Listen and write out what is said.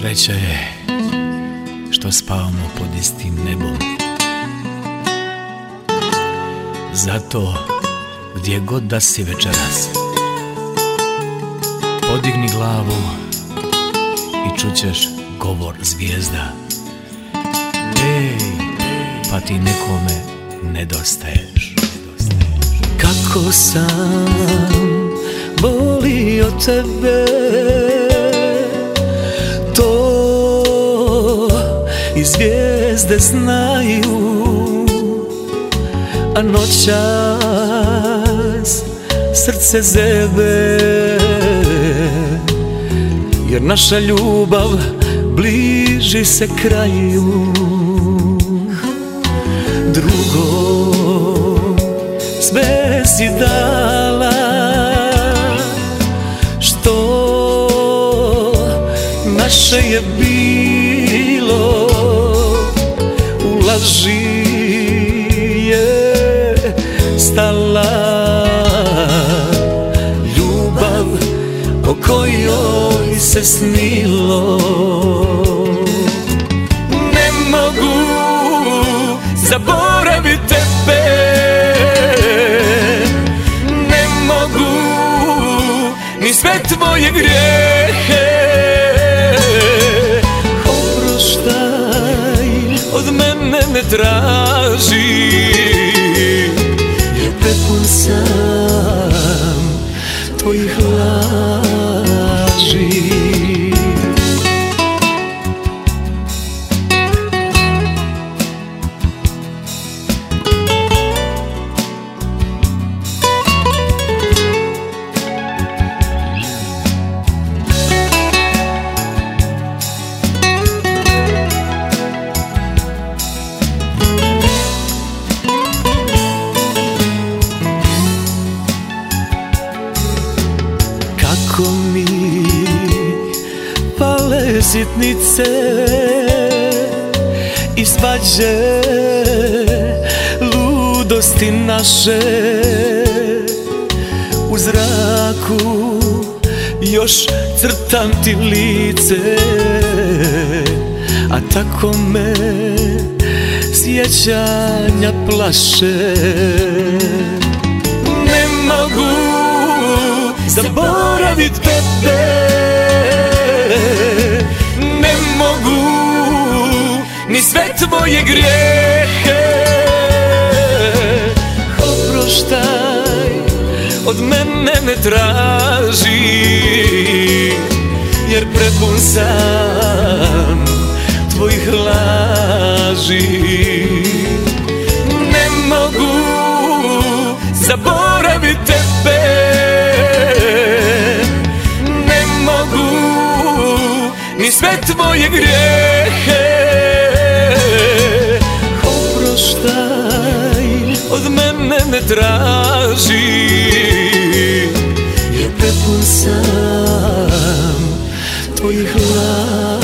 Sreća je što spavamo pod istim nebom. Zato gdje god da si večeras, podigni glavu i čućeš govor zvijezda. Ej, pa ti nekome nedostaješ. Kako sam volio tebe, to i zvijezde znaju, a noćas srce zebe, jer naša ljubav bliži se kraju. Drugo, sve si dala, što naše je bilo, u laži je stala. Ljubav o kojoj se snilo, ne mogu zaboraviti tebe, ne mogu ni sve tvoje grijehe. Oproštaj, od mene ne traži, jer prepun sam tvojih laži. Kako mi pale sitnice i svađe, ludosti naše, u zraku još crtam ti lice, a tako me sjećanja plaše. Ne mogu zaboravit tebe, ne mogu ni sve tvoje grijehe. Oproštaj, od mene ne traži, jer prepun sam tvojih laži. Ne mogu zaboravit tebe, ni sve tvoje grijehe. Oproštaj, od mene ne traži, jer prepun sam tvojih laži.